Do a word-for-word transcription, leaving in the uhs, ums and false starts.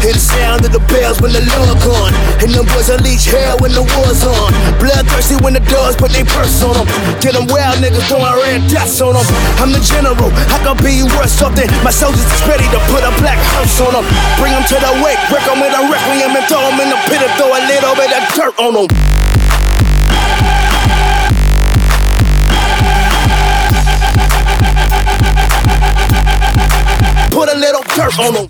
Hear the sound of the bells when the Lord gone. And them boys unleash hell when the war's on. Bloodthirsty when the dogs put their purse on them. Get them wild niggas throwing red dots on them. I'm the general, I could be worth something. My soldiers is ready to put a black house on them. Bring them to the wake, wreck them with a requiem and throw them in the pit and throw a little bit of dirt on them. Put a little dirt on them.